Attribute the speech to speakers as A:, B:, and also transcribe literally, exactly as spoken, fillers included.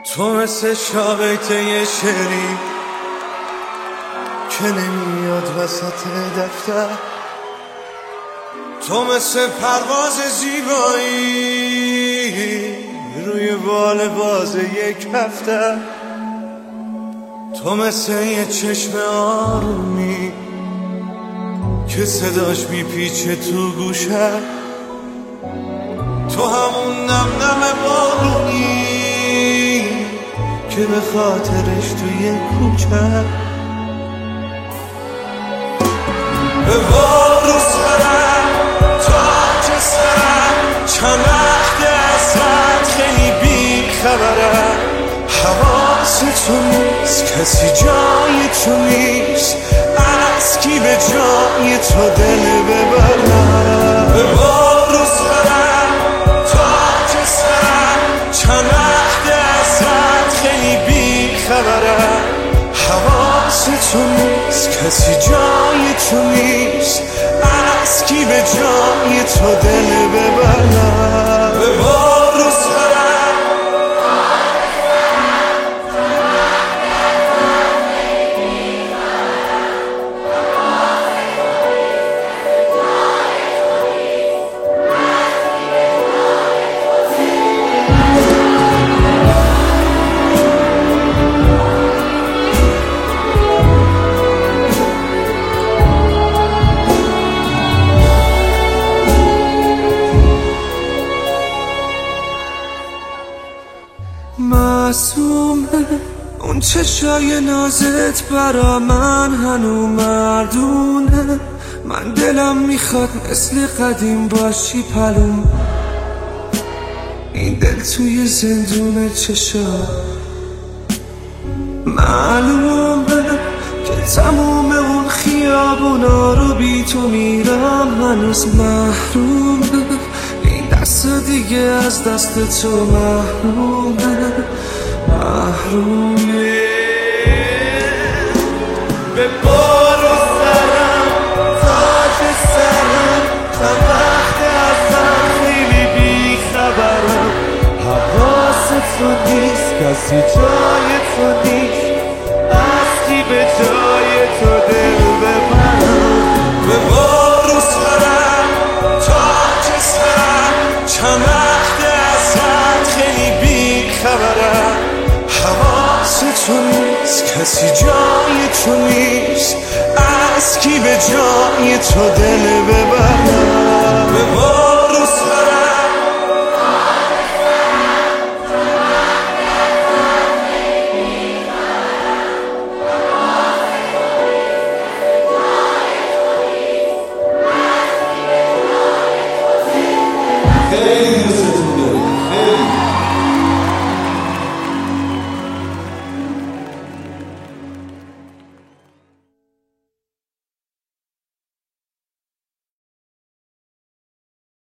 A: تو مثل شابکه یه شعری که نمیاد وسط دفتر، تو مثل پرواز زیبایی روی بال باز یک هفته، تو مثل یه چشم آرومی که صداش میپیچه تو گوشه، تو همون نم نم بارونی که به خاطرش توی کوچه به باروز برم تاج سرم، چند وقت ازت خیلی بی خبرم، حواست تو نیست، کسی جای تو نیست، از کی به جای تو دل ببرم. به باروز برم تاج سرم، چند وقت ازت خیلی بی خبرم، حواست تو نیست، کسی جای تو نیست، از کی به جای تو دل ببرم. به باروز برم معصومه اون چشای نازت برا من هنو مردونه، من دلم میخواد مثل قدیم باشی پلوم، این دل توی زندون چشا معلومه که تموم اون خیابونا رو بی تو میرم هنوز محرومه، دست دیگه از دست تو محرومه محرومه. به باروز سرم تاج سرم، چند وقت ازم خیلی بی خبرم، حواست تو نیست، کسی جای تو نیست، از کی به جای تو دل ببرم. به باروز سرم تاج سرم، چند وقت ازت خیلی بی خبرم، حواست تو نیست، کسی جای تو نیست، از کی به جای تو دل ببرم.